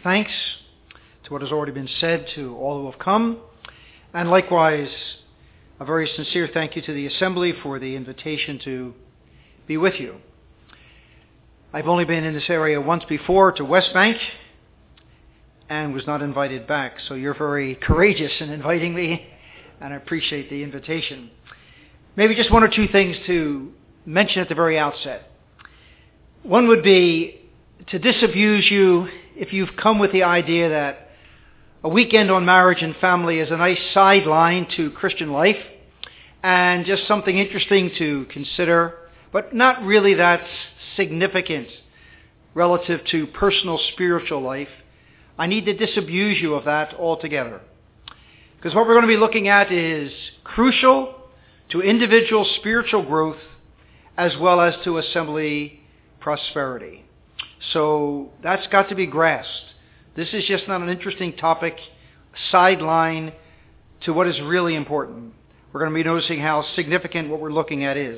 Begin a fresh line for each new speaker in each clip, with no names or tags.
thanks to what has already been said to all who have come, and likewise a very sincere thank you to the Assembly for the invitation to be with you. I've only been in this area once before to West Bank and was not invited back, so you're very courageous in inviting me, and I appreciate the invitation. Maybe just one or two things to mention at the very outset. One would be to disabuse you if you've come with the idea that a weekend on marriage and family is a nice sideline to Christian life and just something interesting to consider, but not really that significant relative to personal spiritual life. I need to disabuse you of that altogether. Because what we're going to be looking at is crucial to individual spiritual growth as well as to assembly prosperity. So that's got to be grasped. This is just not an interesting topic, sideline to what is really important. We're going to be noticing how significant what we're looking at is.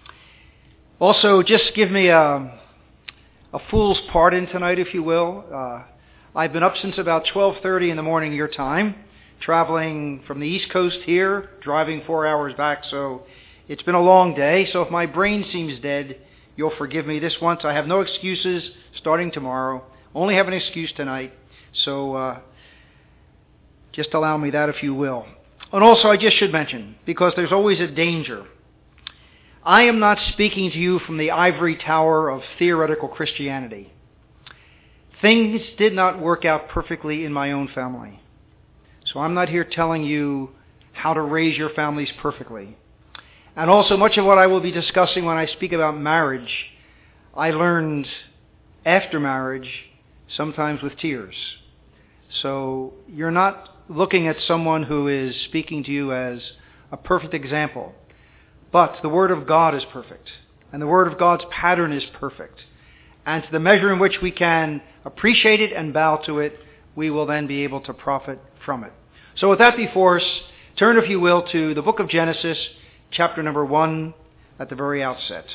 Also, just give me a fool's pardon tonight, if you will. I've been up since about 12:30 in the morning your time, traveling from the East Coast here, driving 4 hours back, so it's been a long day. So if my brain seems dead, you'll forgive me this once. I have no excuses starting tomorrow. Only have an excuse tonight. So just allow me that, if you will. And also, I just should mention, because there's always a danger, I am not speaking to you from the ivory tower of theoretical Christianity. Things did not work out perfectly in my own family. So I'm not here telling you how to raise your families perfectly. And also, much of what I will be discussing when I speak about marriage, I learned after marriage, sometimes with tears. So you're not looking at someone who is speaking to you as a perfect example. But the Word of God is perfect. And the Word of God's pattern is perfect. And to the measure in which we can appreciate it and bow to it, we will then be able to profit from it. So with that before us, turn, if you will, to the book of Genesis, chapter number 1, at the very outset.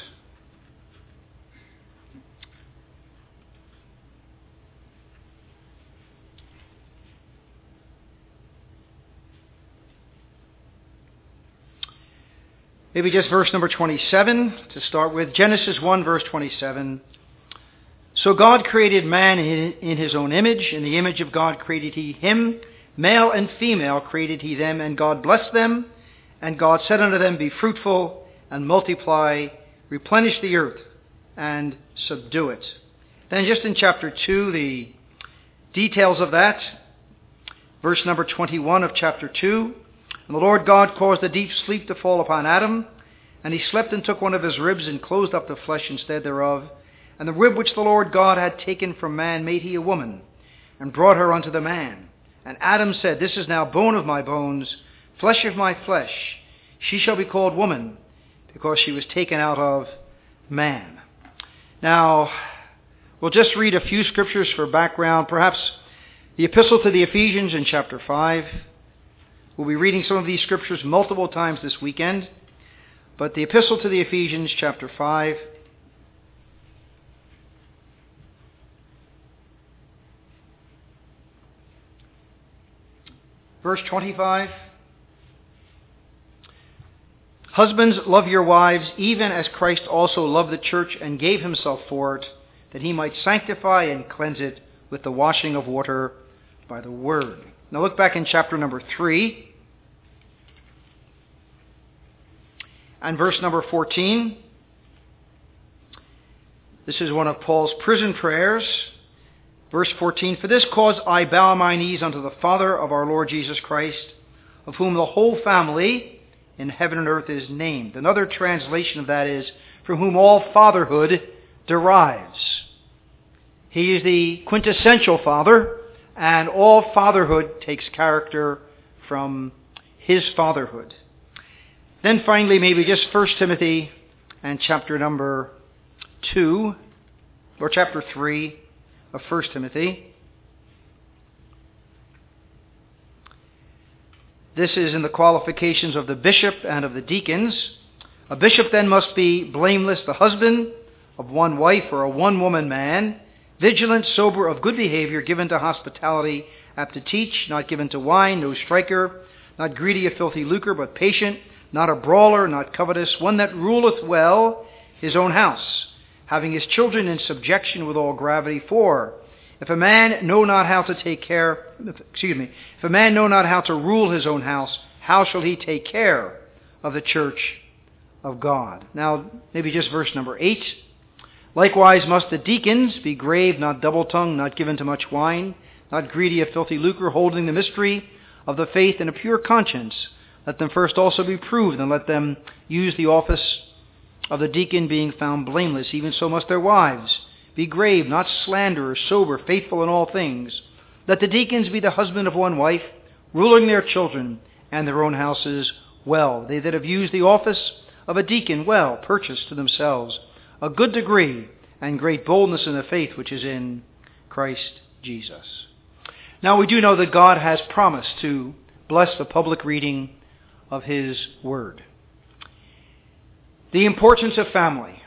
Maybe just verse number 27 to start with. Genesis 1, verse 27. So God created man in his own image. In the image of God created he him. Male and female created he them. And God blessed them. And God said unto them, Be fruitful and multiply, replenish the earth and subdue it. Then just in chapter 2, the details of that. Verse number 21 of chapter 2. And the Lord God caused a deep sleep to fall upon Adam, and he slept and took one of his ribs and closed up the flesh instead thereof. And the rib which the Lord God had taken from man made he a woman, and brought her unto the man. And Adam said, This is now bone of my bones, flesh of my flesh. She shall be called woman, because she was taken out of man. Now, we'll just read a few scriptures for background. Perhaps the epistle to the Ephesians in chapter 5. We'll be reading some of these scriptures multiple times this weekend. But the epistle to the Ephesians, chapter 5. Verse 25. Husbands, love your wives, even as Christ also loved the church and gave himself for it, that he might sanctify and cleanse it with the washing of water by the word. Now look back in chapter number 3. And verse number 14. This is one of Paul's prison prayers. Verse 14. For this cause I bow my knees unto the Father of our Lord Jesus Christ, of whom the whole family in heaven and earth is named. Another translation of that is, from whom all fatherhood derives. He is the quintessential father, and all fatherhood takes character from his fatherhood. Then finally, maybe just 1 Timothy and chapter number 2, or chapter 3 of 1 Timothy. This is in the qualifications of the bishop and of the deacons. A bishop then must be blameless, the husband of one wife or a one-woman man, vigilant, sober, of good behavior, given to hospitality, apt to teach, not given to wine, no striker, not greedy of filthy lucre, but patient, not a brawler, not covetous, one that ruleth well his own house, having his children in subjection with all gravity. For if a man know not how to if a man know not how to rule his own house, how shall he take care of the church of God? Now, maybe just verse number 8. Likewise must the deacons be grave, not double-tongued, not given to much wine, not greedy of filthy lucre, holding the mystery of the faith in a pure conscience. Let them first also be proved, and let them use the office of the deacon, being found blameless. Even so must their wives be grave, not slanderers, sober, faithful in all things. Let the deacons be the husband of one wife, ruling their children and their own houses well. They that have used the office of a deacon well purchase to themselves a good degree and great boldness in the faith which is in Christ Jesus. Now we do know that God has promised to bless the public reading of His Word. The importance of family.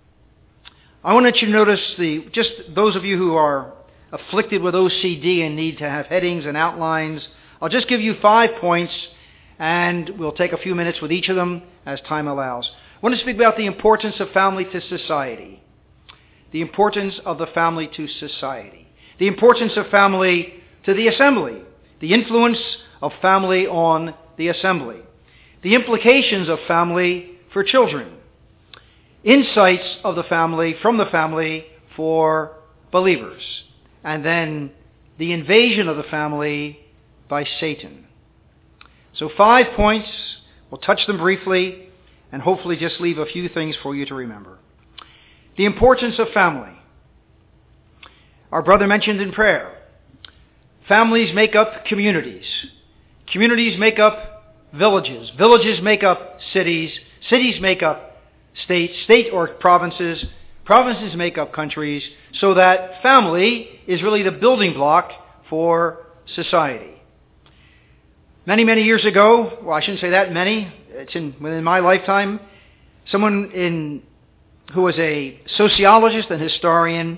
I want you to notice just those of you who are afflicted with OCD and need to have headings and outlines. I'll just give you 5 points, and we'll take a few minutes with each of them as time allows. I want to speak about the importance of family to society. The importance of the family to society. The importance of family to the assembly. The influence of family on the assembly. The implications of family for children. Insights of the family, from the family, for believers. And then the invasion of the family by Satan. So 5 points. We'll touch them briefly and hopefully just leave a few things for you to remember. The importance of family. Our brother mentioned in prayer. Families make up communities. Communities make up villages. Villages make up cities. Cities make up states. State or provinces. Provinces make up countries. So that family is really the building block for society. Many, many years ago, well, I shouldn't say that many, it's within my lifetime, someone who was a sociologist and historian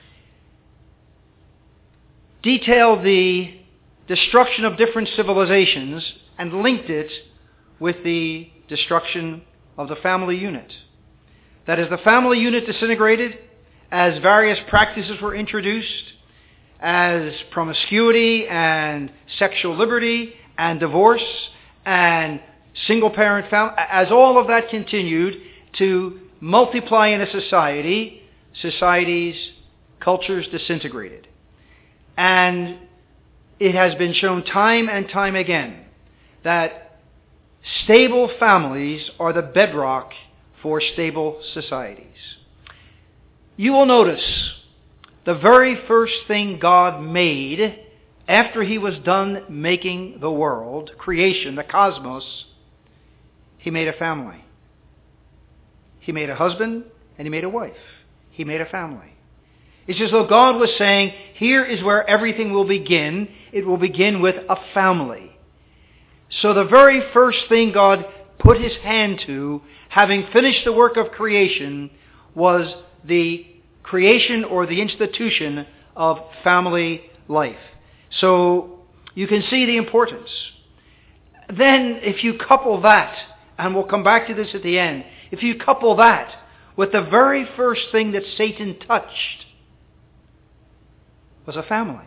detailed the destruction of different civilizations and linked it with the destruction of the family unit. That as the family unit disintegrated, as various practices were introduced, as promiscuity and sexual liberty and divorce and single-parent family, as all of that continued to multiply in a society, societies, cultures disintegrated. And it has been shown time and time again that stable families are the bedrock for stable societies. You will notice the very first thing God made after He was done making the world, creation, the cosmos, He made a family. He made a husband and He made a wife. He made a family. It's as though God was saying, here is where everything will begin. It will begin with a family. So the very first thing God put His hand to, having finished the work of creation, was the creation or the institution of family life. So you can see the importance. Then if you couple that, and we'll come back to this at the end, if you couple that with the very first thing that Satan touched, was a family.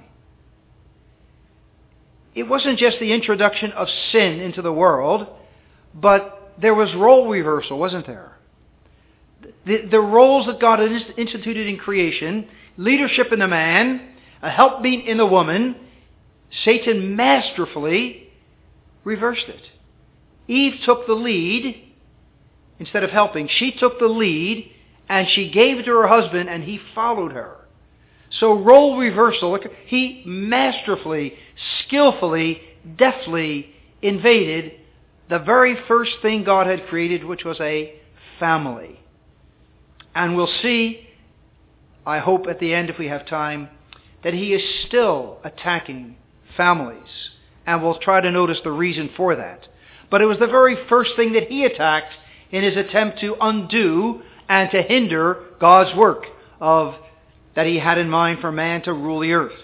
It wasn't just the introduction of sin into the world, but there was role reversal, wasn't there? The roles that God instituted in creation, leadership in the man, a helpmeet in the woman, Satan masterfully reversed it. Eve took the lead instead of helping. She took the lead and she gave it to her husband and he followed her. So role reversal, he masterfully, skillfully, deftly invaded the very first thing God had created, which was a family. And we'll see, I hope at the end if we have time, that he is still attacking families. And we'll try to notice the reason for that. But it was the very first thing that he attacked in his attempt to undo and to hinder God's work of that he had in mind for man to rule the earth.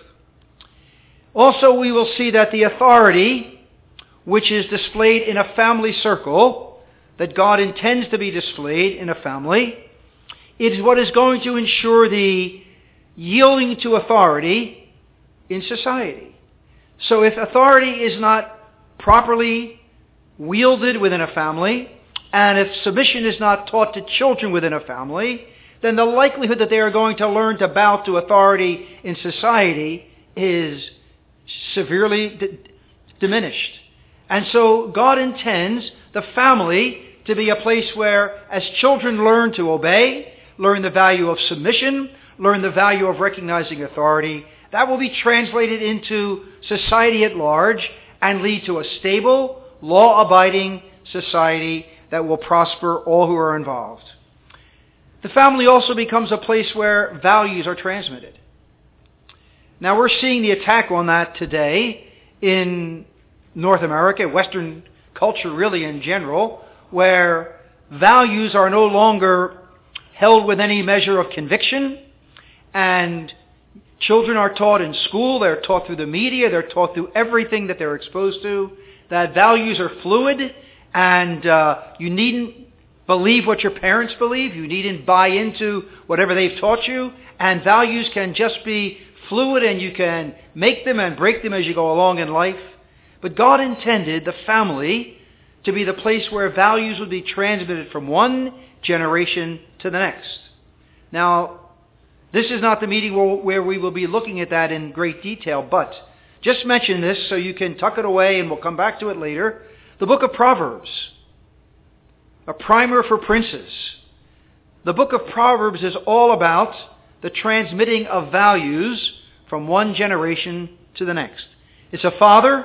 Also, we will see that the authority which is displayed in a family circle, that God intends to be displayed in a family, it is what is going to ensure the yielding to authority in society. So if authority is not properly wielded within a family, and if submission is not taught to children within a family, then the likelihood that they are going to learn to bow to authority in society is severely diminished. And so God intends the family to be a place where, as children learn to obey, learn the value of submission, learn the value of recognizing authority, that will be translated into society at large and lead to a stable, law-abiding society that will prosper all who are involved. The family also becomes a place where values are transmitted. Now we're seeing the attack on that today in North America, Western culture really in general, where values are no longer held with any measure of conviction, and children are taught in school, they're taught through the media, they're taught through everything that they're exposed to, that values are fluid, and you needn't believe what your parents believe, you needn't buy into whatever they've taught you, and values can just be fluid and you can make them and break them as you go along in life. But God intended the family to be the place where values would be transmitted from one generation to the next. Now, this is not the meeting where we will be looking at that in great detail, but just mention this so you can tuck it away and we'll come back to it later. The book of Proverbs, a primer for princes. The book of Proverbs is all about the transmitting of values from one generation to the next. It's a father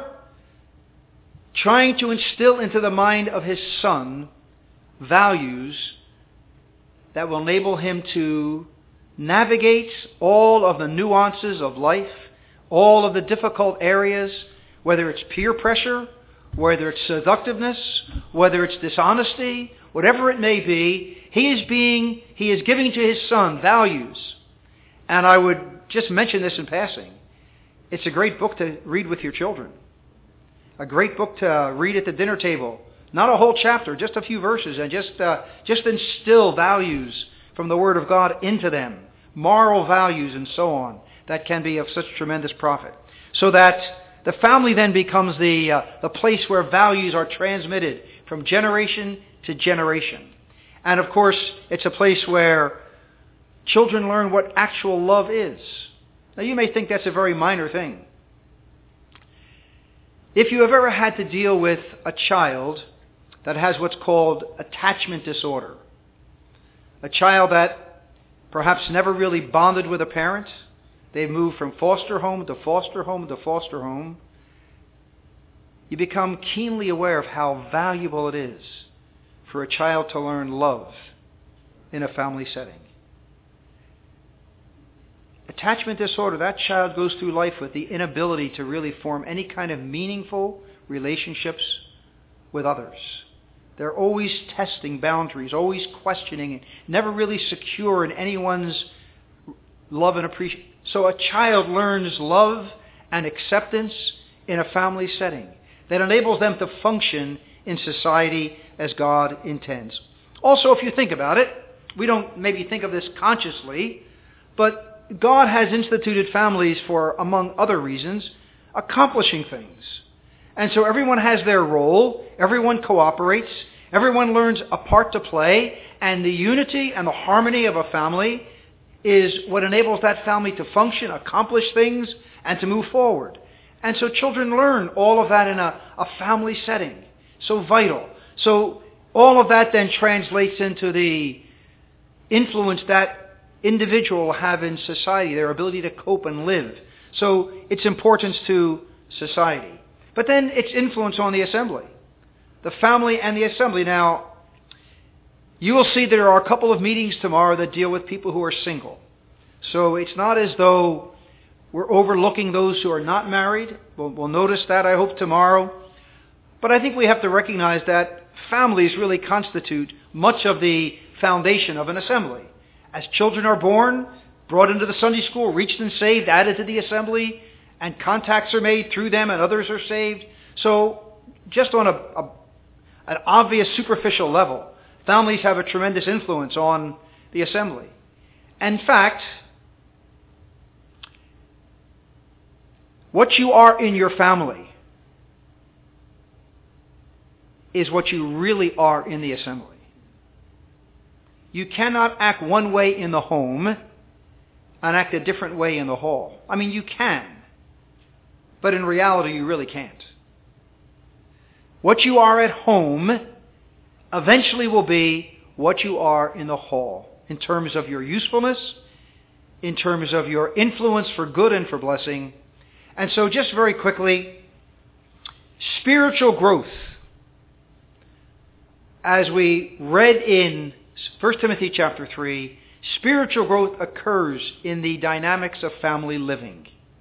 trying to instill into the mind of his son values that will enable him to navigate all of the nuances of life, all of the difficult areas, whether it's peer pressure, whether it's seductiveness, whether it's dishonesty, whatever it may be. He is giving to his son values. And I would just mention this in passing. It's a great book to read with your children. A great book to read at the dinner table. Not a whole chapter, just a few verses, and just instill values from the Word of God into them. Moral values and so on that can be of such tremendous profit. So that the family then becomes the place where values are transmitted from generation to generation. And of course, it's a place where children learn what actual love is. Now you may think that's a very minor thing. If you have ever had to deal with a child that has what's called attachment disorder, a child that perhaps never really bonded with a parent, they've moved from foster home to foster home to foster home, you become keenly aware of how valuable it is for a child to learn love in a family setting. Attachment disorder, that child goes through life with the inability to really form any kind of meaningful relationships with others. They're always testing boundaries, always questioning, and never really secure in anyone's love and appreciation. So a child learns love and acceptance in a family setting that enables them to function in society as God intends. Also, if you think about it, we don't maybe think of this consciously, but God has instituted families for, among other reasons, accomplishing things. And so everyone has their role, everyone cooperates, everyone learns a part to play, and the unity and the harmony of a family is what enables that family to function, accomplish things, and to move forward. And so children learn all of that in a family setting. So vital. So all of that then translates into the influence that individual will have in society, their ability to cope and live. So its importance to society. But then its influence on the assembly. The family and the assembly. Now, you will see there are a couple of meetings tomorrow that deal with people who are single. So it's not as though we're overlooking those who are not married. We'll notice that, I hope, tomorrow. But I think we have to recognize that families really constitute much of the foundation of an assembly. As children are born, brought into the Sunday school, reached and saved, added to the assembly, and contacts are made through them and others are saved. So just on an obvious superficial level, families have a tremendous influence on the assembly. And in fact, what you are in your family is what you really are in the assembly. You cannot act one way in the home and act a different way in the hall. I mean, you can, but in reality, you really can't. What you are at home eventually will be what you are in the hall, in terms of your usefulness, in terms of your influence for good and for blessing. And so just very quickly, spiritual growth. As we read in 1 Timothy chapter 3, spiritual growth occurs in the dynamics of family living.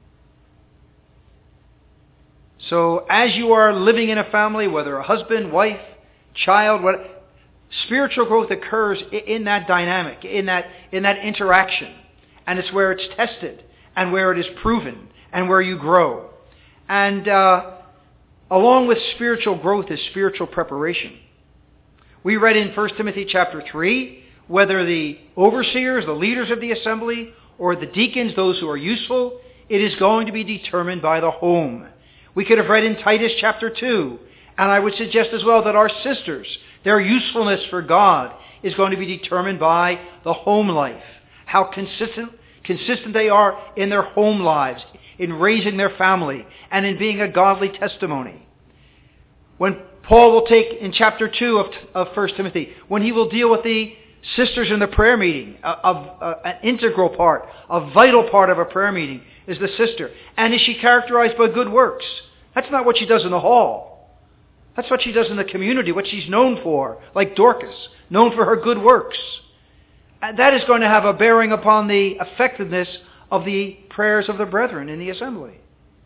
So as you are living in a family, whether a husband, wife, child, spiritual growth occurs in that dynamic, in that interaction. And it's where it's tested and where it is proven and where you grow. And along with spiritual growth is spiritual preparation. We read in 1 Timothy chapter 3, whether the overseers, the leaders of the assembly, or the deacons, those who are useful, it is going to be determined by the home. We could have read in Titus chapter 2, and I would suggest as well that our sisters, their usefulness for God is going to be determined by the home life. How consistent they are in their home lives, in raising their family, and in being a godly testimony. When Paul will take in chapter 2 of 1 Timothy, when he will deal with the sisters in the prayer meeting, an integral part, a vital part of a prayer meeting is the sister. And is she characterized by good works? That's not what she does in the hall. That's what she does in the community, what she's known for, like Dorcas, known for her good works. And that is going to have a bearing upon the effectiveness of the prayers of the brethren in the assembly.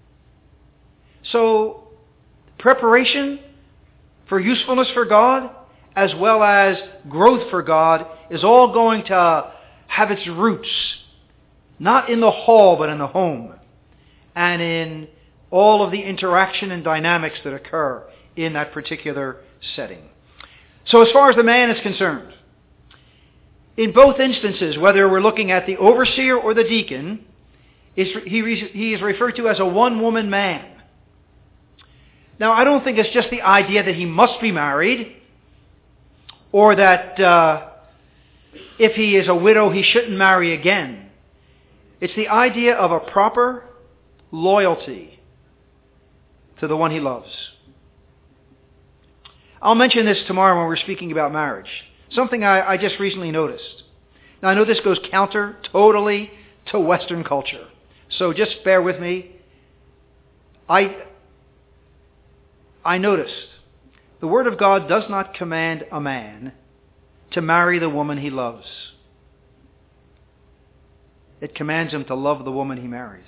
So, preparation for usefulness for God, as well as growth for God, is all going to have its roots, not in the hall, but in the home, and in all of the interaction and dynamics that occur in that particular setting. So as far as the man is concerned, in both instances, whether we're looking at the overseer or the deacon, he is referred to as a one-woman man. Now, I don't think it's just the idea that he must be married, or that if he is a widow, he shouldn't marry again. It's the idea of a proper loyalty to the one he loves. I'll mention this tomorrow when we're speaking about marriage. Something I just recently noticed. Now, I know this goes counter totally to Western culture, so just bear with me. I noticed the Word of God does not command a man to marry the woman he loves. It commands him to love the woman he marries.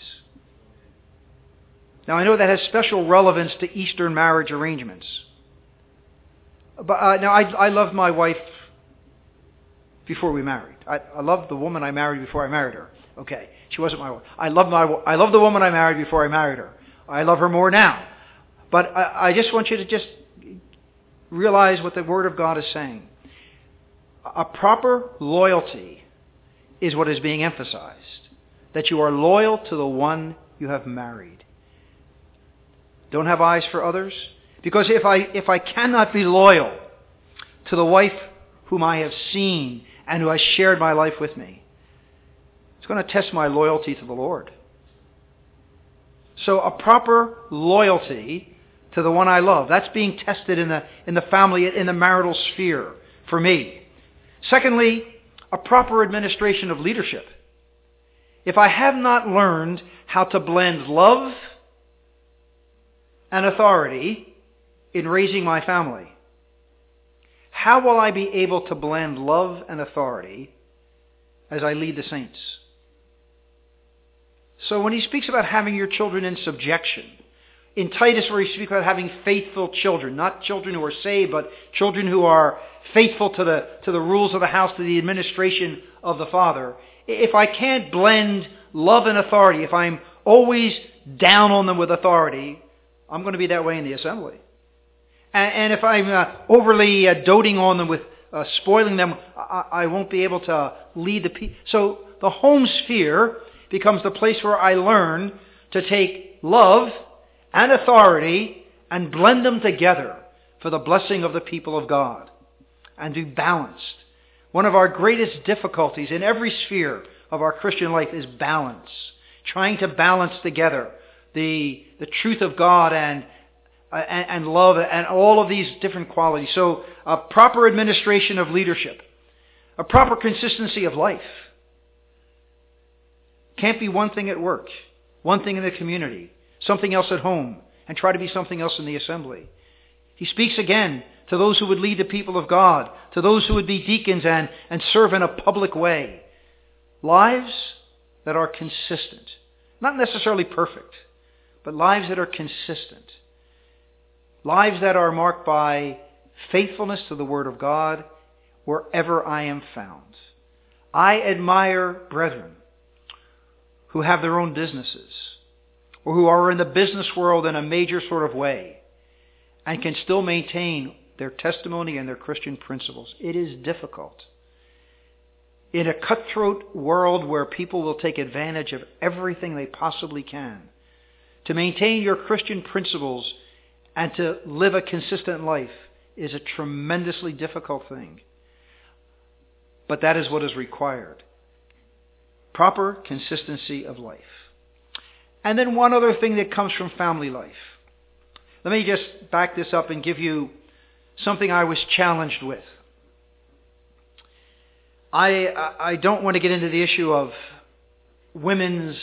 Now, I know that has special relevance to Eastern marriage arrangements. But I loved my wife before we married. I loved the woman I married before I married her. Okay, she wasn't my wife. I love the woman I married before I married her. I love her more now. But I just want you to just realize what the Word of God is saying. A proper loyalty is what is being emphasized. That you are loyal to the one you have married. Don't have eyes for others. Because if I cannot be loyal to the wife whom I have seen and who has shared my life with me, it's going to test my loyalty to the Lord. So a proper loyalty to the one I love, that's being tested in the family, in the marital sphere for me. Secondly, a proper administration of leadership. If I have not learned how to blend love and authority in raising my family, how will I be able to blend love and authority as I lead the saints? So when he speaks about having your children in subjection, in Titus where he speaks about having faithful children, not children who are saved, but children who are faithful to the rules of the house, to the administration of the father, if I can't blend love and authority, if I'm always down on them with authority, I'm going to be that way in the assembly. And if I'm overly doting on them with spoiling them, I won't be able to lead the people. So the home sphere becomes the place where I learn to take love and authority and blend them together for the blessing of the people of God and be balanced. One of our greatest difficulties in every sphere of our Christian life is balance. Trying to balance together the truth of God and love and all of these different qualities. So a proper administration of leadership, a proper consistency of life. Can't be one thing at work, one thing in the community, something else at home, and try to be something else in the assembly. He speaks again to those who would lead the people of God, to those who would be deacons and serve in a public way. Lives that are consistent. Not necessarily perfect, but lives that are consistent. Lives that are marked by faithfulness to the Word of God wherever I am found. I admire brethren who have their own businesses or who are in the business world in a major sort of way and can still maintain their testimony and their Christian principles. It is difficult. In a cutthroat world where people will take advantage of everything they possibly can, to maintain your Christian principles and to live a consistent life is a tremendously difficult thing. But that is what is required. Proper consistency of life. And then one other thing that comes from family life. Let me just back this up and give you something I was challenged with. I don't want to get into the issue of women's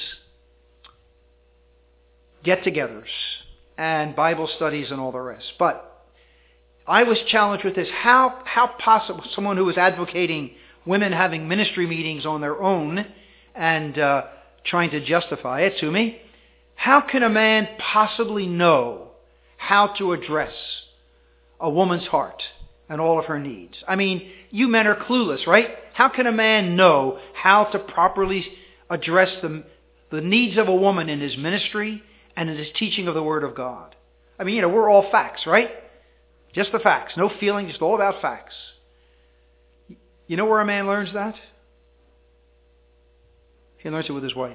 get-togethers and Bible studies and all the rest. But I was challenged with this. How possible, someone who was advocating women having ministry meetings on their own and trying to justify it to me, how can a man possibly know how to address a woman's heart and all of her needs? I mean, you men are clueless, right? How can a man know how to properly address the needs of a woman in his ministry and in his teaching of the Word of God? I mean, we're all facts, right? Just the facts. No feeling, just all about facts. You know where a man learns that? He learns it with his wife.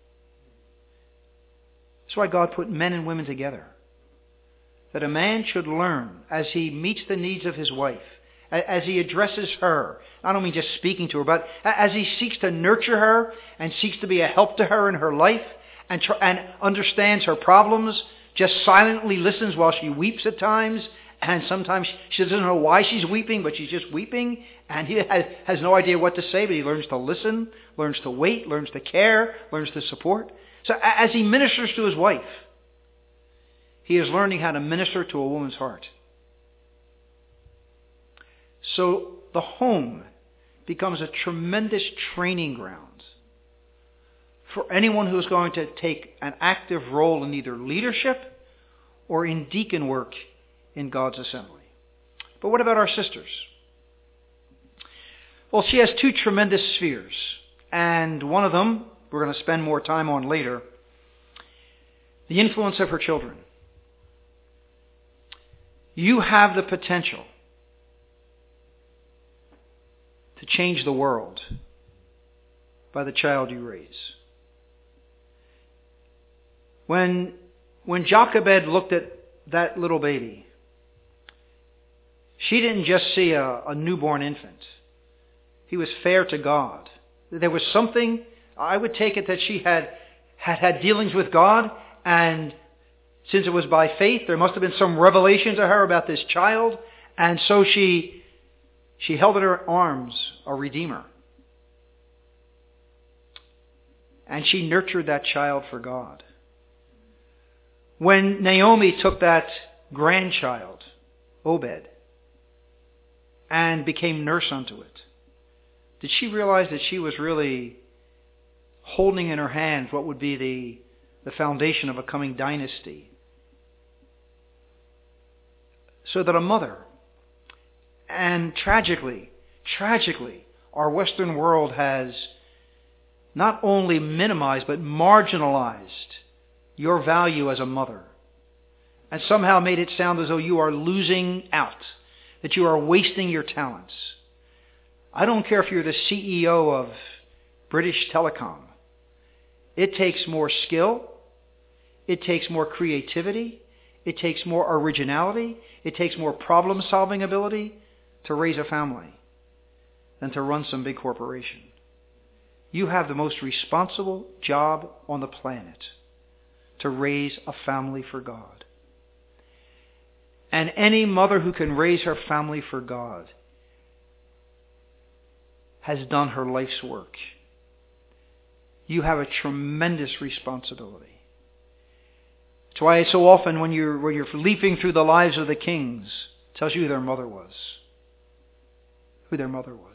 That's why God put men and women together. That a man should learn as he meets the needs of his wife, as he addresses her. I don't mean just speaking to her, but as he seeks to nurture her and seeks to be a help to her in her life and understands her problems, just silently listens while she weeps at times, and sometimes she doesn't know why she's weeping, but she's just weeping, and he has no idea what to say, but he learns to listen, learns to wait, learns to care, learns to support. So as he ministers to his wife, he is learning how to minister to a woman's heart. So the home becomes a tremendous training ground for anyone who is going to take an active role in either leadership or in deacon work in God's assembly. But what about our sisters? Well, she has two tremendous spheres, and one of them we're going to spend more time on later, the influence of her children. You have the potential to change the world by the child you raise. When Jochebed looked at that little baby, she didn't just see a newborn infant. He was fair to God. There was something, I would take it that she had dealings with God, and since it was by faith, there must have been some revelation to her about this child, and so she held in her arms a Redeemer. And she nurtured that child for God. When Naomi took that grandchild, Obed, and became nurse unto it, did she realize that she was really holding in her hands what would be the foundation of a coming dynasty? So that a mother, and tragically, our Western world has not only minimized, but marginalized your value as a mother, and somehow made it sound as though you are losing out, that you are wasting your talents. I don't care if you're the CEO of British Telecom. It takes more skill. It takes more creativity. It takes more originality. It takes more problem-solving ability to raise a family than to run some big corporation. You have the most responsible job on the planet, to raise a family for God. And any mother who can raise her family for God has done her life's work. You have a tremendous responsibility. That's why so often when you're leaping through the lives of the kings, it tells you who their mother was. Who their mother was.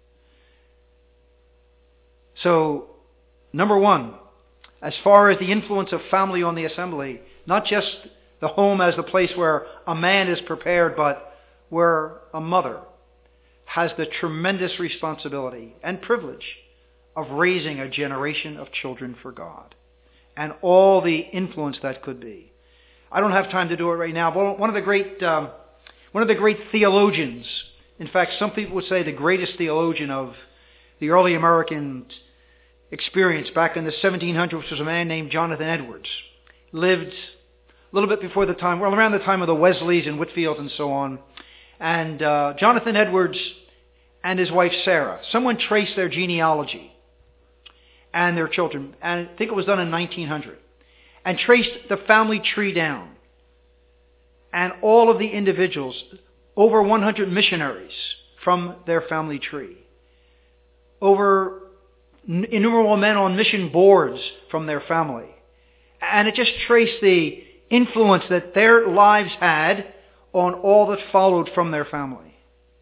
So, number one, as far as the influence of family on the assembly, not just the home as the place where a man is prepared, but where a mother has the tremendous responsibility and privilege of raising a generation of children for God, and all the influence that could be. I don't have time to do it right now, but one of the great theologians, in fact, some people would say the greatest theologian of the early American experience back in the 1700s, was a man named Jonathan Edwards. Lived a little bit before the time, well, around the time of the Wesleys and Whitfield and so on. And Jonathan Edwards and his wife Sarah, someone traced their genealogy and their children, and I think it was done in 1900, and traced the family tree down. And all of the individuals, over 100 missionaries from their family tree, over innumerable men on mission boards from their family. And it just traced the influence that their lives had on all that followed from their family.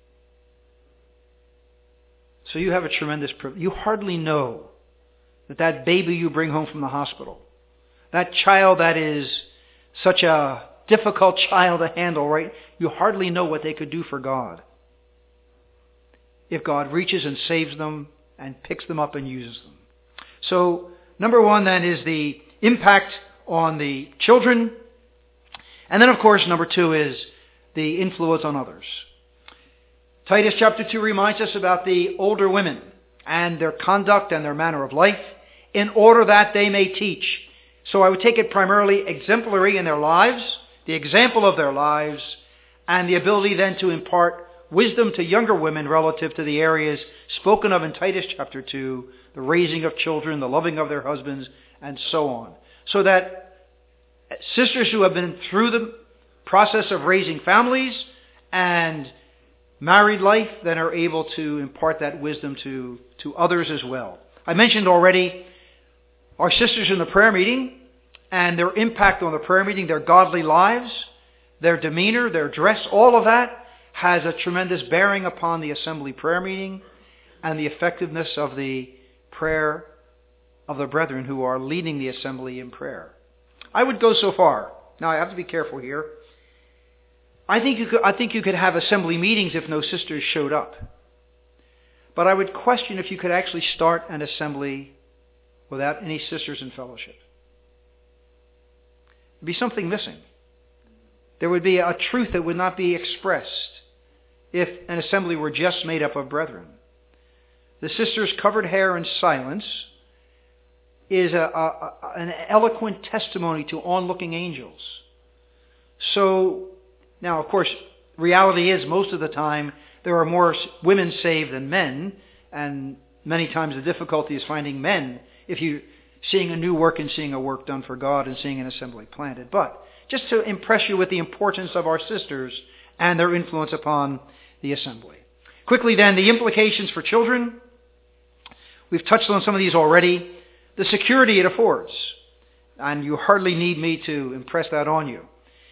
So you have a tremendous privilege. You hardly know that baby you bring home from the hospital, that child that is such a difficult child to handle, right? You hardly know what they could do for God if God reaches and saves them and picks them up and uses them. So, number one then is the impact on the children. And then, of course, number two is the influence on others. Titus chapter 2 reminds us about the older women and their conduct and their manner of life in order that they may teach. So I would take it primarily exemplary in their lives, the example of their lives, and the ability then to impart wisdom to younger women relative to the areas spoken of in Titus chapter 2, the raising of children, the loving of their husbands, and so on. So that sisters who have been through the process of raising families and married life then are able to impart that wisdom to others as well. I mentioned already our sisters in the prayer meeting and their impact on the prayer meeting, their godly lives, their demeanor, their dress, all of that has a tremendous bearing upon the assembly prayer meeting and the effectiveness of the prayer of the brethren who are leading the assembly in prayer. I would go so far. Now I have to be careful here. I think you could have assembly meetings if no sisters showed up. But I would question if you could actually start an assembly without any sisters in fellowship. There'd be something missing. There would be a truth that would not be expressed if an assembly were just made up of brethren. The sisters' covered hair and silence is an eloquent testimony to onlooking angels. So, now of course, reality is most of the time there are more women saved than men, and many times the difficulty is finding men if you're seeing a new work and seeing a work done for God and seeing an assembly planted. But just to impress you with the importance of our sisters and their influence upon the assembly. Quickly then, the implications for children. We've touched on some of these already. The security it affords. And you hardly need me to impress that on you.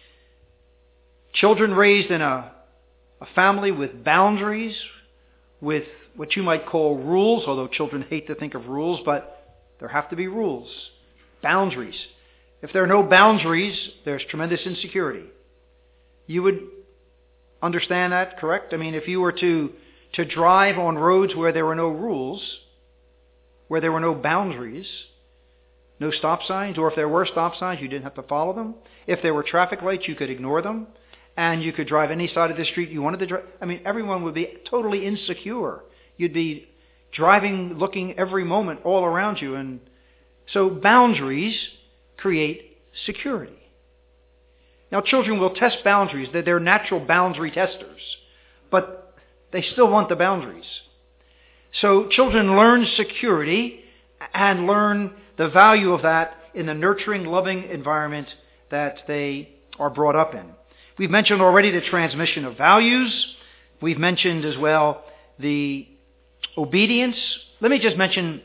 Children raised in a family with boundaries, with what you might call rules, although children hate to think of rules, but there have to be rules, boundaries. If there are no boundaries, there's tremendous insecurity. You would understand that, correct? I mean, if you were to drive on roads where there were no rules, where there were no boundaries, no stop signs, or if there were stop signs, you didn't have to follow them. If there were traffic lights, you could ignore them, and you could drive any side of the street you wanted to drive. I mean, everyone would be totally insecure. You'd be driving, looking every moment all around you, and so boundaries create security. Now, children will test boundaries. They're natural boundary testers, but they still want the boundaries. So children learn security and learn the value of that in the nurturing, loving environment that they are brought up in. We've mentioned already the transmission of values. We've mentioned as well the obedience. Let me just mention,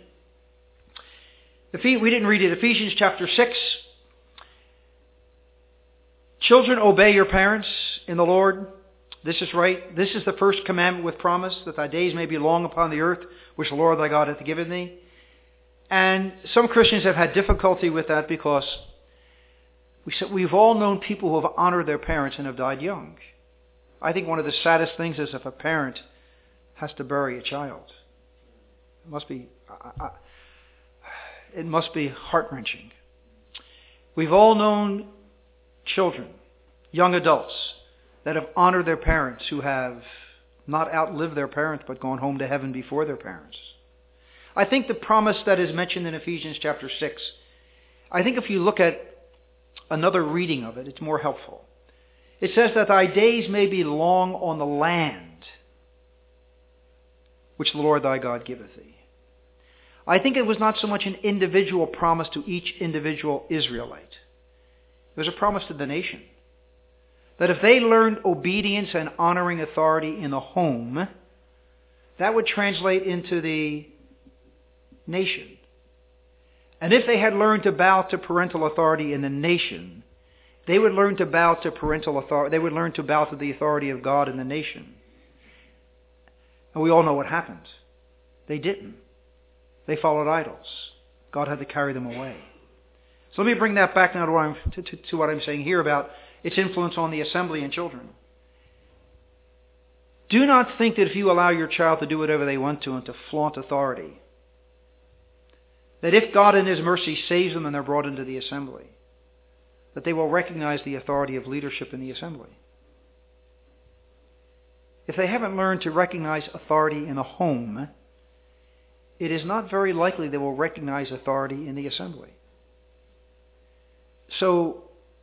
we didn't read it, Ephesians chapter 6. Children, obey your parents in the Lord. This is right. This is the first commandment with promise, that thy days may be long upon the earth, which the Lord thy God hath given thee. And some Christians have had difficulty with that because we've all known people who have honored their parents and have died young. I think one of the saddest things is if a parent has to bury a child. It must be heart-wrenching. We've all known children, young adults, that have honored their parents, who have not outlived their parents but gone home to heaven before their parents. I think the promise that is mentioned in Ephesians chapter 6, I think if you look at another reading of it, it's more helpful. It says that thy days may be long on the land which the Lord thy God giveth thee. I think it was not so much an individual promise to each individual Israelite. It was a promise to the nation. That if they learned obedience and honoring authority in the home, that would translate into the nation. And if they had learned to bow to parental authority in the nation, they would learn to bow to parental authority. They would learn to bow to the authority of God in the nation. And we all know what happened. They didn't. They followed idols. God had to carry them away. So let me bring that back now to what I'm saying here about its influence on the assembly and children. Do not think that if you allow your child to do whatever they want to and to flaunt authority, that if God in His mercy saves them and they're brought into the assembly, that they will recognize the authority of leadership in the assembly. If they haven't learned to recognize authority in the home, it is not very likely they will recognize authority in the assembly. So,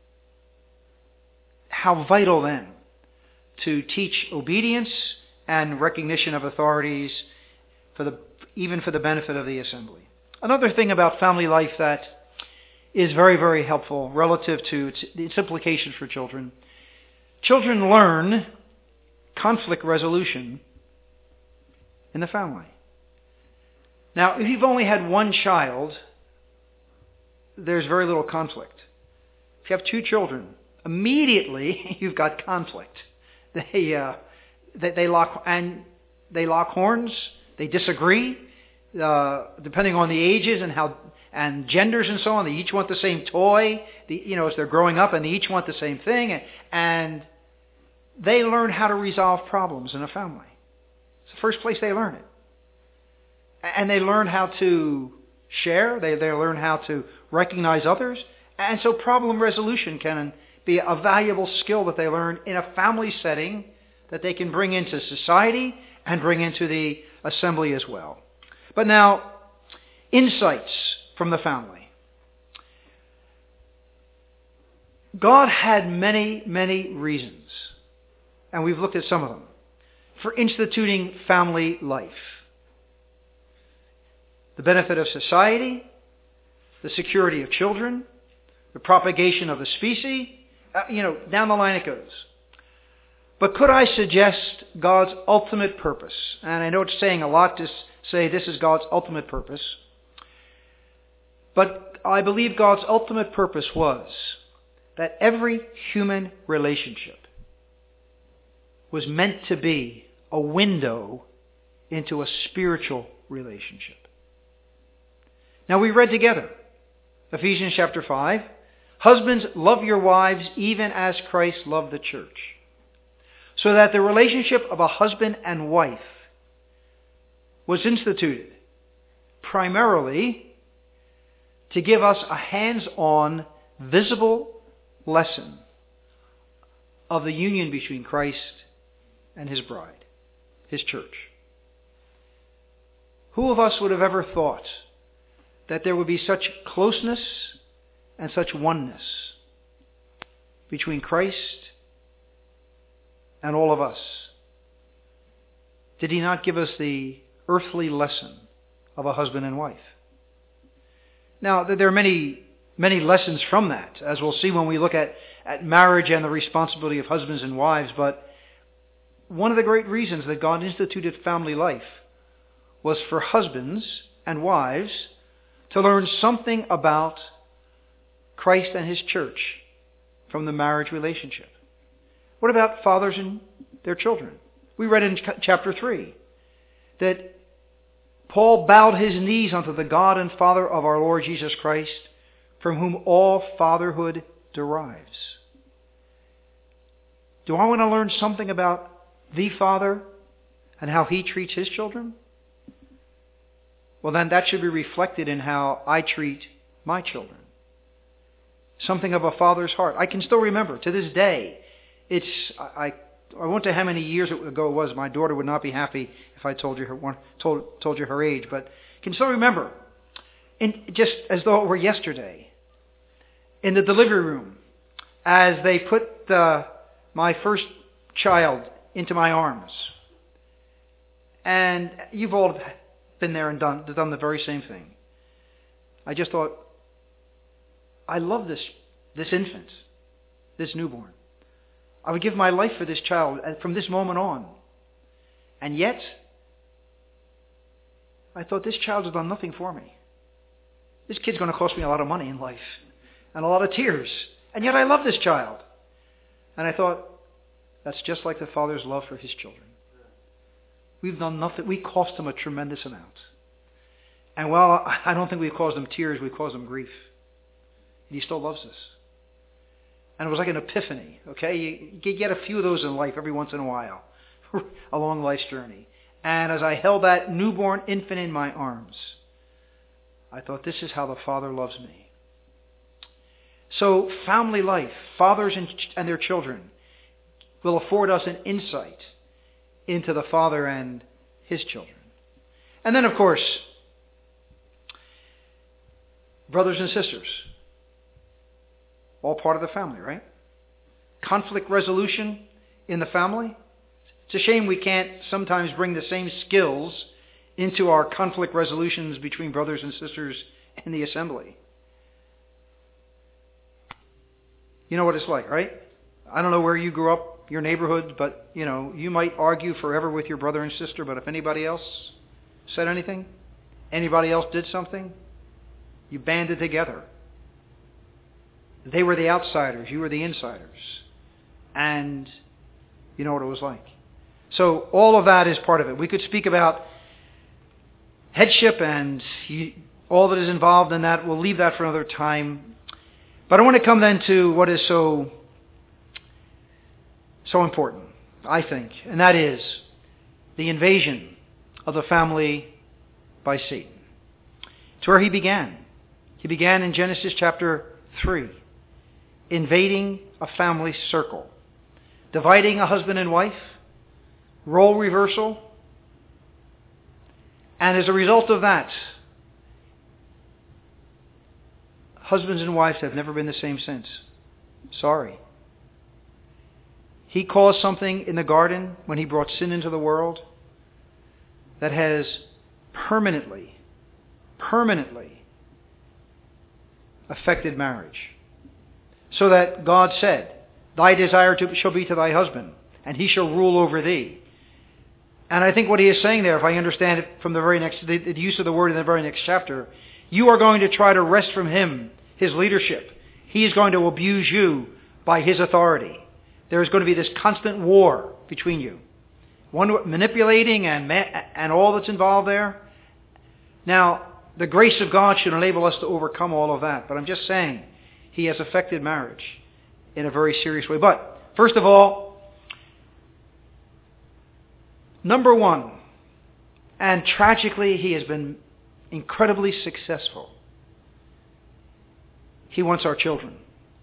how vital then to teach obedience and recognition of authorities even for the benefit of the assembly. Another thing about family life that is very, very helpful relative to its implications for children. Children learn conflict resolution in the family. Now, if you've only had one child, there's very little conflict. If you have two children, immediately you've got conflict. They lock horns. They disagree, depending on the ages and genders and so on. They each want the same toy. As they're growing up, and they each want the same thing, and they learn how to resolve problems in a family. It's the first place they learn it, and they learn how to share. They learn how to recognize others, and so problem resolution can be a valuable skill that they learn in a family setting that they can bring into society and bring into the assembly as well. But now, insights from the family. God had many, many reasons, and we've looked at some of them, for instituting family life. The benefit of society, the security of children, the propagation of the species, down the line it goes. But could I suggest God's ultimate purpose? And I know it's saying a lot to say this is God's ultimate purpose. But I believe God's ultimate purpose was that every human relationship was meant to be a window into a spiritual relationship. Now we read together Ephesians chapter 5. Husbands, love your wives even as Christ loved the church, so that the relationship of a husband and wife was instituted primarily to give us a hands-on, visible lesson of the union between Christ and his bride, his church. Who of us would have ever thought that there would be such closeness and such oneness between Christ and all of us? Did he not give us the earthly lesson of a husband and wife? Now, there are many lessons from that, as we'll see when we look at marriage and the responsibility of husbands and wives. But one of the great reasons that God instituted family life was for husbands and wives to learn something about Christ and his church from the marriage relationship. What about fathers and their children? We read in chapter 3 that Paul bowed his knees unto the God and Father of our Lord Jesus Christ, from whom all fatherhood derives. Do I want to learn something about the Father and how he treats his children? Well, then that should be reflected in how I treat my children. Something of a father's heart. I can still remember to this day. I won't tell how many years ago it was. My daughter would not be happy if I told you her age, but I can still remember, just as though it were yesterday, in the delivery room, as they put my first child into my arms. And you've all been there and done the very same thing. I just thought, I love this infant, this newborn. I would give my life for this child from this moment on. And yet, I thought, this child has done nothing for me. This kid's going to cost me a lot of money in life and a lot of tears. And yet I love this child. And I thought, that's just like the Father's love for his children. We've done nothing. We cost him a tremendous amount. And while I don't think we've caused him tears, we've caused him grief. And he still loves us. And it was like an epiphany, okay? You get a few of those in life every once in a while, along life's journey. And as I held that newborn infant in my arms, I thought, this is how the Father loves me. So family life, fathers and their children, will afford us an insight into the Father and his children. And then, of course, brothers and sisters, all part of the family, right? Conflict resolution in the family. It's a shame we can't sometimes bring the same skills into our conflict resolutions between brothers and sisters in the assembly. You know what it's like, right? I don't know where you grew up, your neighborhood, but, you might argue forever with your brother and sister, but if anybody else said anything, anybody else did something, you banded together. They were the outsiders, you were the insiders. And you know what it was like. So all of that is part of it. We could speak about headship and all that is involved in that. We'll leave that for another time. But I want to come then to what is so important, I think, and that is the invasion of the family by Satan. It's where he began. He began in Genesis chapter 3, invading a family circle, dividing a husband and wife, role reversal, and as a result of that, husbands and wives have never been the same since. Sorry. He caused something in the garden when he brought sin into the world that has permanently affected marriage. So that God said, thy desire shall be to thy husband, and he shall rule over thee. And I think what he is saying there, if I understand it from the use of the word in the very next chapter, you are going to try to wrest from him his leadership. He is going to abuse you by his authority. There is going to be this constant war between you. One manipulating and all that's involved there. Now, the grace of God should enable us to overcome all of that. But I'm just saying, he has affected marriage in a very serious way. But, first of all, number one, and tragically he has been incredibly successful. He wants our children.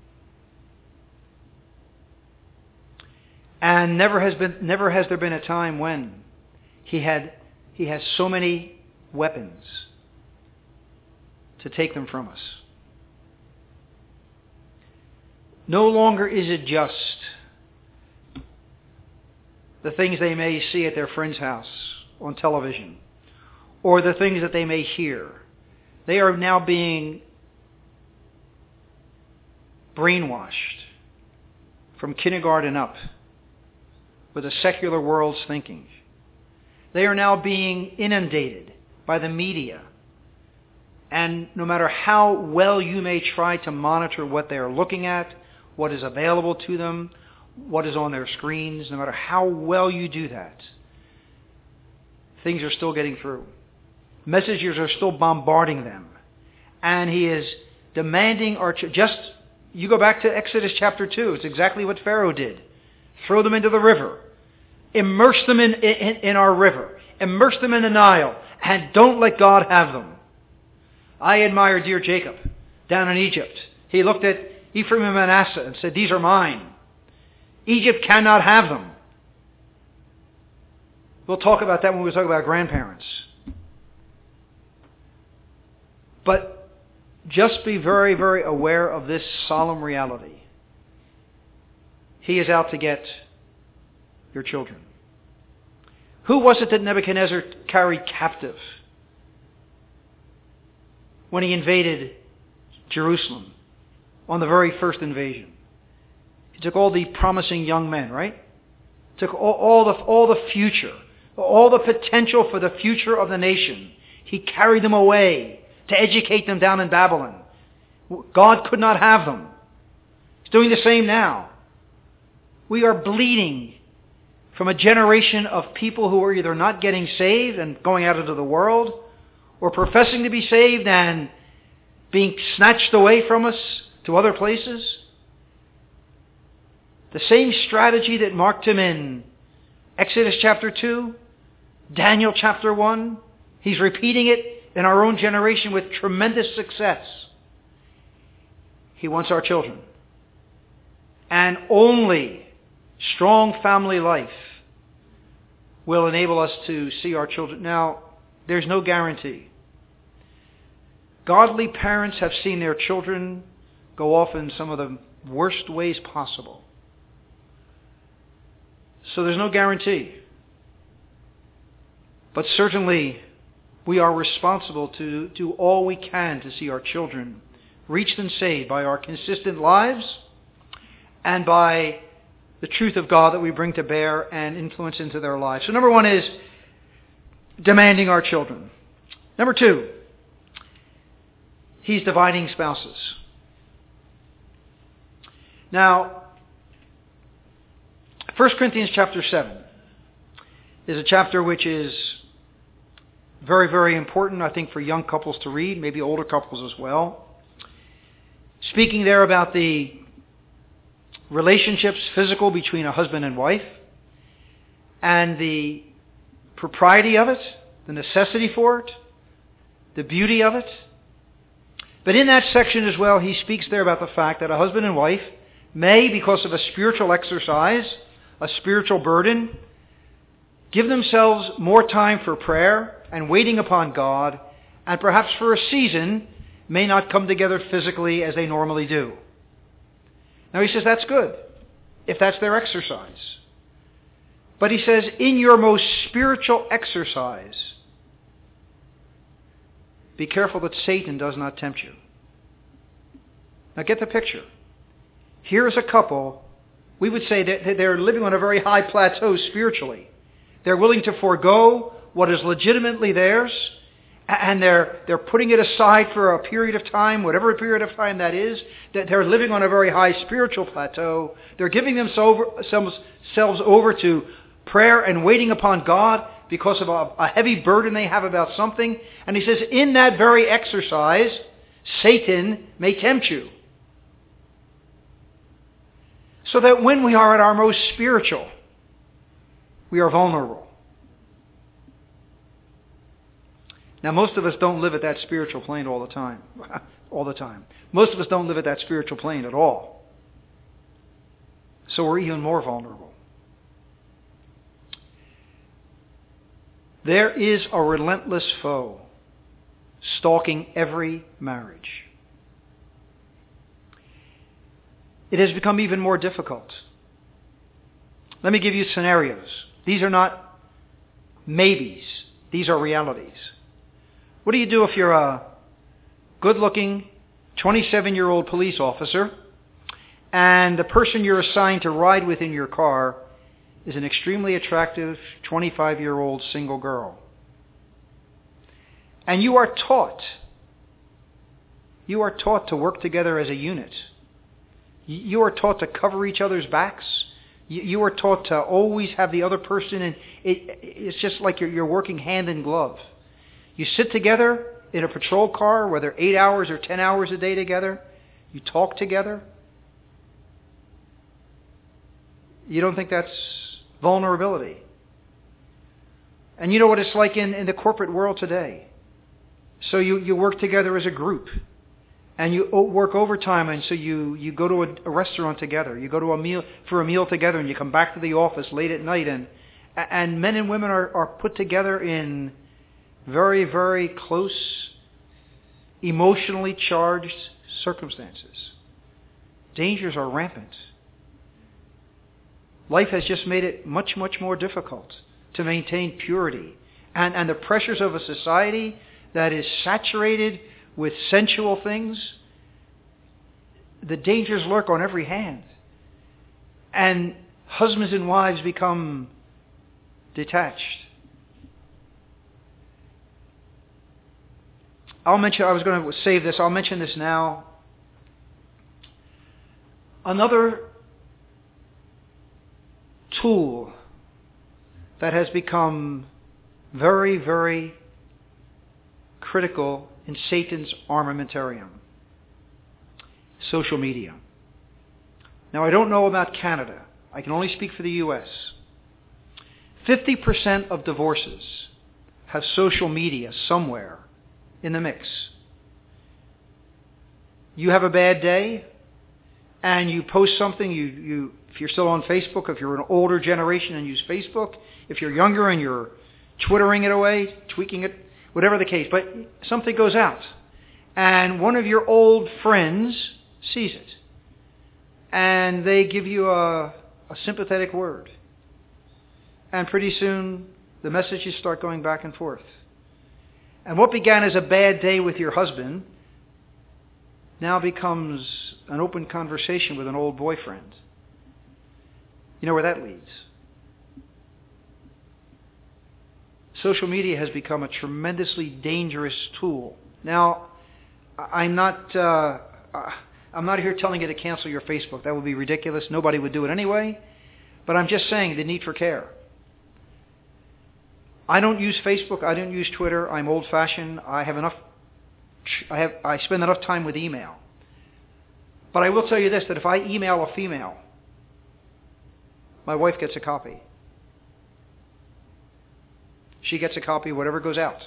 And never has there been a time when he has so many weapons to take them from us. No longer is it just the things they may see at their friend's house on television, or the things that they may hear. They are now being brainwashed from kindergarten up with the secular world's thinking. They are now being inundated by the media. And no matter how well you may try to monitor what they are looking at, what is available to them, what is on their screens, no matter how well you do that, things are still getting through. Messengers are still bombarding them. And he is demanding you go back to Exodus chapter 2. It's exactly what Pharaoh did. Throw them into the river. Immerse them in our river. Immerse them in the Nile. And don't let God have them. I admire dear Jacob down in Egypt. He looked at Ephraim and Manasseh and said, these are mine. Egypt cannot have them. We'll talk about that when we talk about grandparents. But just be very, very aware of this solemn reality. He is out to get your children. Who was it that Nebuchadnezzar carried captive when he invaded Jerusalem on the very first invasion? He took all the promising young men, right? Took all the future, all the potential for the future of the nation. He carried them away to educate them down in Babylon. God could not have them. He's doing the same now. We are bleeding from a generation of people who are either not getting saved and going out into the world, or professing to be saved and being snatched away from us to other places. The same strategy that marked him in Exodus chapter 2, Daniel chapter 1, he's repeating it in our own generation with tremendous success. He wants our children. And only strong family life will enable us to see our children. Now, there's no guarantee. Godly parents have seen their children go off in some of the worst ways possible. So there's no guarantee. But certainly, we are responsible to do all we can to see our children reached and saved by our consistent lives and by the truth of God that we bring to bear and influence into their lives. So number one is demanding our children. Number two, he's dividing spouses. Now, 1 Corinthians chapter 7 is a chapter which is very, very important, I think, for young couples to read, maybe older couples as well. Speaking there about the relationships physical between a husband and wife and the propriety of it, the necessity for it, the beauty of it. But in that section as well, he speaks there about the fact that a husband and wife may, because of a spiritual exercise, a spiritual burden, give themselves more time for prayer and waiting upon God, and perhaps for a season may not come together physically as they normally do. Now he says that's good, if that's their exercise. But he says, in your most spiritual exercise, be careful that Satan does not tempt you. Now get the picture. Here is a couple, we would say that they're living on a very high plateau spiritually. They're willing to forego what is legitimately theirs, and they're putting it aside for a period of time, whatever period of time that is, that they're living on a very high spiritual plateau. They're giving themselves over to prayer and waiting upon God because of a heavy burden they have about something. And he says, in that very exercise, Satan may tempt you. So that when we are at our most spiritual, we are vulnerable. Now, most of us don't live at that spiritual plane all the time. All the time. Most of us don't live at that spiritual plane at all. So we're even more vulnerable. There is a relentless foe stalking every marriage. It has become even more difficult. Let me give you scenarios. These are not maybes. These are realities. What do you do if you're a good-looking 27-year-old police officer and the person you're assigned to ride with in your car is an extremely attractive 25-year-old single girl? And you are taught to work together as a unit. You are taught to cover each other's backs. You are taught to always have the other person, and it's just like you're working hand in glove. You sit together in a patrol car, whether 8 hours or 10 hours a day together. You talk together. You don't think that's vulnerability? And you know what it's like in the corporate world today. So you work together as a group. And you work overtime, and so you go to a restaurant together. You go to a meal together, and you come back to the office late at night. And men and women are put together in very, very close, emotionally charged circumstances. Dangers are rampant. Life has just made it much, much more difficult to maintain purity. And the pressures of a society that is saturated with sensual things, the dangers lurk on every hand. And husbands and wives become detached. I was going to save this. I'll mention this now. Another tool that has become very, very critical in Satan's armamentarium: social media. Now, I don't know about Canada. I can only speak for the U.S. 50% of divorces have social media somewhere in the mix. You have a bad day, and you post something. If you're still on Facebook, if you're an older generation and use Facebook, if you're younger and you're twittering it away, tweaking it, whatever the case, but something goes out, and one of your old friends sees it, and they give you a sympathetic word, and pretty soon the messages start going back and forth. And what began as a bad day with your husband now becomes an open conversation with an old boyfriend. You know where that leads. Social media has become a tremendously dangerous tool. Now, I'm not here telling you to cancel your Facebook. That would be ridiculous. Nobody would do it anyway. But I'm just saying the need for care. I don't use Facebook. I don't use Twitter. I'm old-fashioned. I spend enough time with email. But I will tell you this, that if I email a female, my wife gets a copy. She gets a copy of whatever goes out.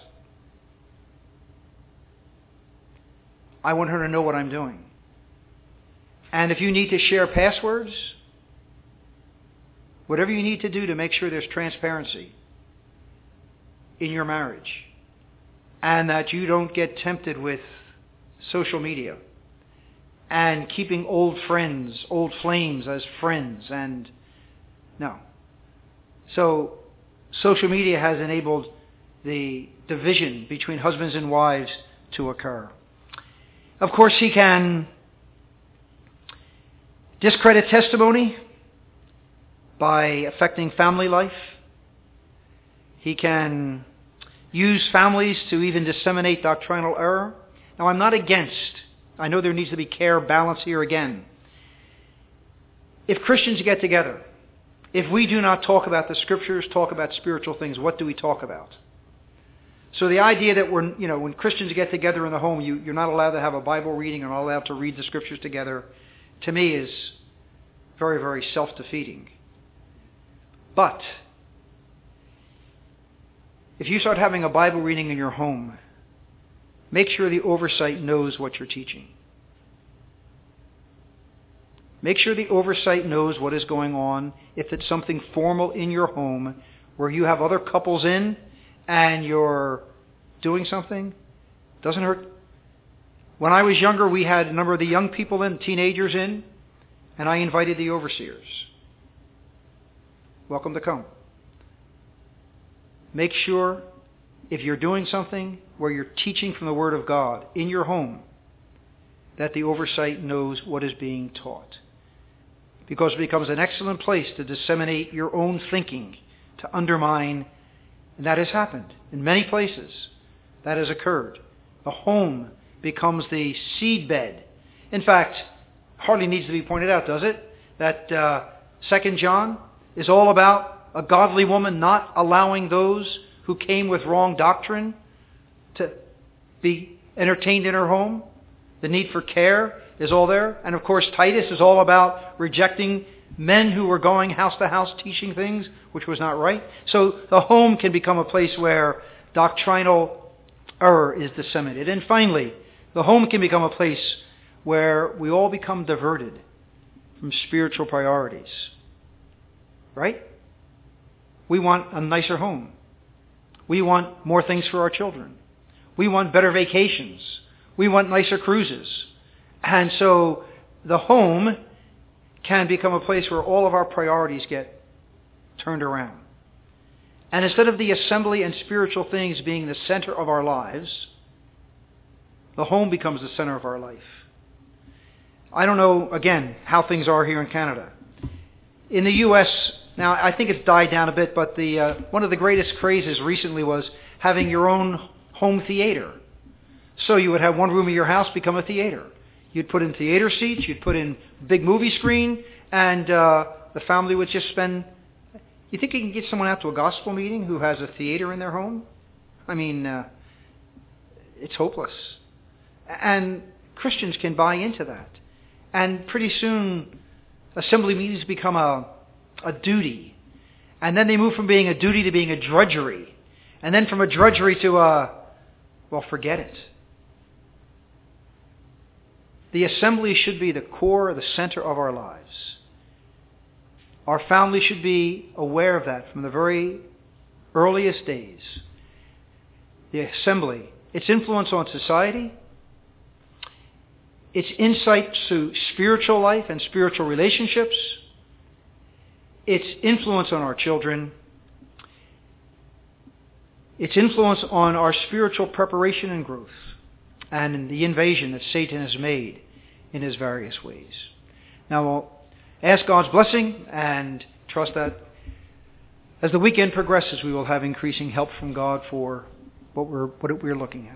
I want her to know what I'm doing. And if you need to share passwords, whatever you need to do to make sure there's transparency in your marriage, and that you don't get tempted with social media and keeping old friends, old flames as friends, and no. So social media has enabled the division between husbands and wives to occur. Of course, he can discredit testimony by affecting family life. He can use families to even disseminate doctrinal error. Now, I'm not against. I know there needs to be care, balance here again. If Christians get together, if we do not talk about the Scriptures, talk about spiritual things, what do we talk about? So the idea that when Christians get together in the home, you're not allowed to have a Bible reading, you're not allowed to read the Scriptures together, to me is very, very self-defeating. But if you start having a Bible reading in your home make sure the oversight knows what you're teaching. Make sure the oversight knows what is going on. If it's something formal in your home where you have other couples in and you're doing something, doesn't hurt. When I was younger, we had a number of the young people in, teenagers in, and I invited the overseers. Welcome to come. Make sure if you're doing something where you're teaching from the Word of God in your home, that the oversight knows what is being taught. Because it becomes an excellent place to disseminate your own thinking, to undermine, and that has happened in many places. That has occurred. The home becomes the seedbed. In fact, hardly needs to be pointed out, does it? That 2 John is all about a godly woman not allowing those who came with wrong doctrine to be entertained in her home. The need for care is all there. And of course, Titus is all about rejecting men who were going house to house teaching things which was not right. So the home can become a place where doctrinal error is disseminated. And finally, the home can become a place where we all become diverted from spiritual priorities. Right? We want a nicer home. We want more things for our children. We want better vacations. We want nicer cruises. And so the home can become a place where all of our priorities get turned around. And instead of the assembly and spiritual things being the center of our lives, the home becomes the center of our life. I don't know, again, how things are here in Canada. In the U.S., now I think it's died down a bit, but one of the greatest crazes recently was having your own home theater. So you would have one room of your house become a theater. You'd put in theater seats, you'd put in big movie screen, and the family would just spend... You think you can get someone out to a gospel meeting who has a theater in their home? I mean, it's hopeless. And Christians can buy into that. And pretty soon, assembly meetings become a duty. And then they move from being a duty to being a drudgery. And then from a drudgery to well, forget it. The assembly should be the core, the center of our lives. Our family should be aware of that from the very earliest days. The assembly, its influence on society, its insight to spiritual life and spiritual relationships, its influence on our children, its influence on our spiritual preparation and growth, and in the invasion that Satan has made in his various ways. Now we'll ask God's blessing and trust that as the weekend progresses, we will have increasing help from God for what we're looking at.